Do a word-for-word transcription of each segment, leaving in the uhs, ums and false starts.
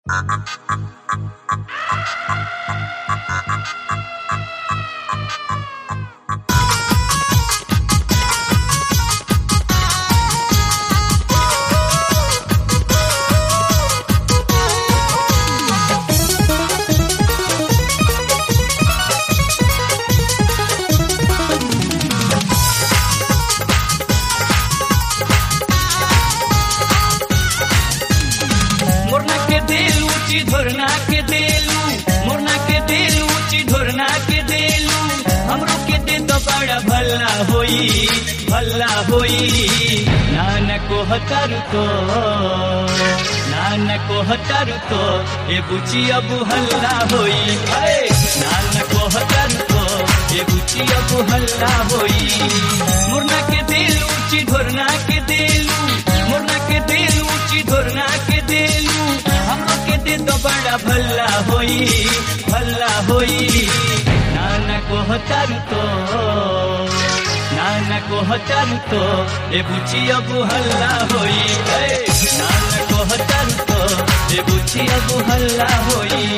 धोरना के देलू मोरना के देलू ची धोरना के देलू हमरो के दे तो बड़ा भला होई भला होई नान को हतर तो नान को हतर तो ए बुची अब हल्ला होई नान को हतर तो ए बुची अब हल्ला होई मोरना के देलू ची धोरना के देलू मोरना के देलू ची धोरना के देलू हमरो के दे तो बड़ा भला होई भला होई नाना को हतर तो नाना को हतर तो ए बुची अब हल्ला होई नाना को हतर तो ए बुची अब हल्ला होई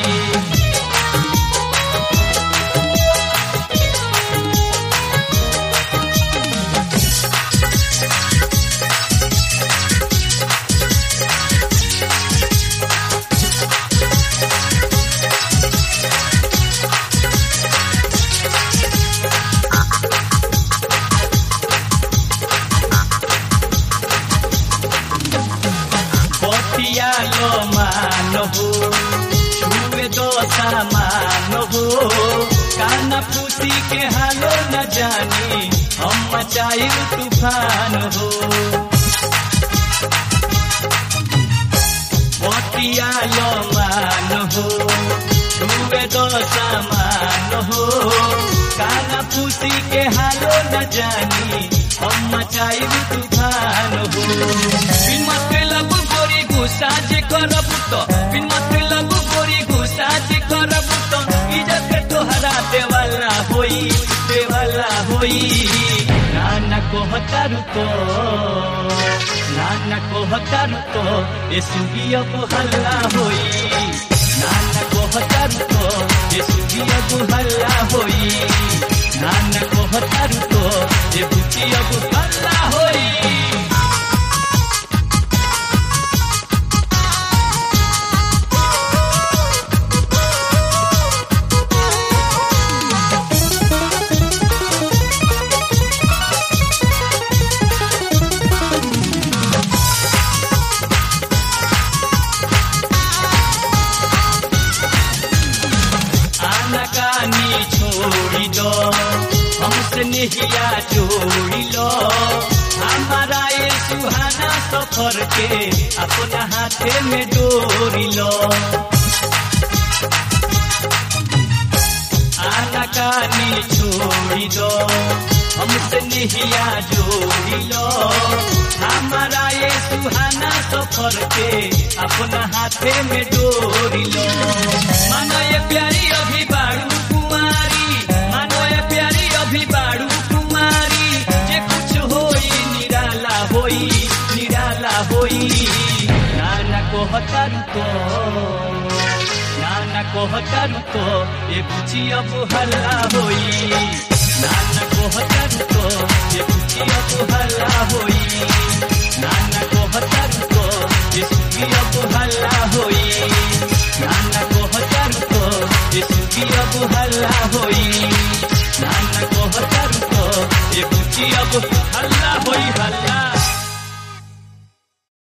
लो मानो छुए दो सामानो काना पूसी के हालो न जानी हम मचाई तूफान हो मोतिया लो मानो छुए दो सामानो काना पूसी के हालो न जानी हम मचाई तूफान हो बिन मतलब गोरी गुस्सा जे करब तो बिन मतलब गोरी गुस्सा जे करब तो इज्जत तोहरा देवाला होई देवाला होई नाना को हतर तो नाना को हतर तो ए सुगी अब हल्ला होई नाना को हतर तो ए सुगी अब हल्ला होई नाना को हतर तो ए बुची अब हल्ला होई छोड़ी दो हमसे नहिया जोड़ी लो हमारा ये सुहाना सफर के अपना हाथे में डोरी लो आना कानी छोड़ी दो हमसे नहिया जोड़ी लो हमारा ये सुहाना सफर के अपना हाथे में डोरी लो मानो ये प्यारी अभी बाड़ू अभी बाड़ू कुमारी जे कुछ होई निराला होई निराला होई नाना को हतर तो नाना को हतर तो ए बुची अब हल्ला होई नाना को हतर तो ए बुची अब हल्ला होई नाना को हतर तो ए सुगी अब हल्ला होई नाना को हतर तो ए सुगी अब हल्ला होई नाना को हतर तो ए बुची अब हल्ला होई हल्ला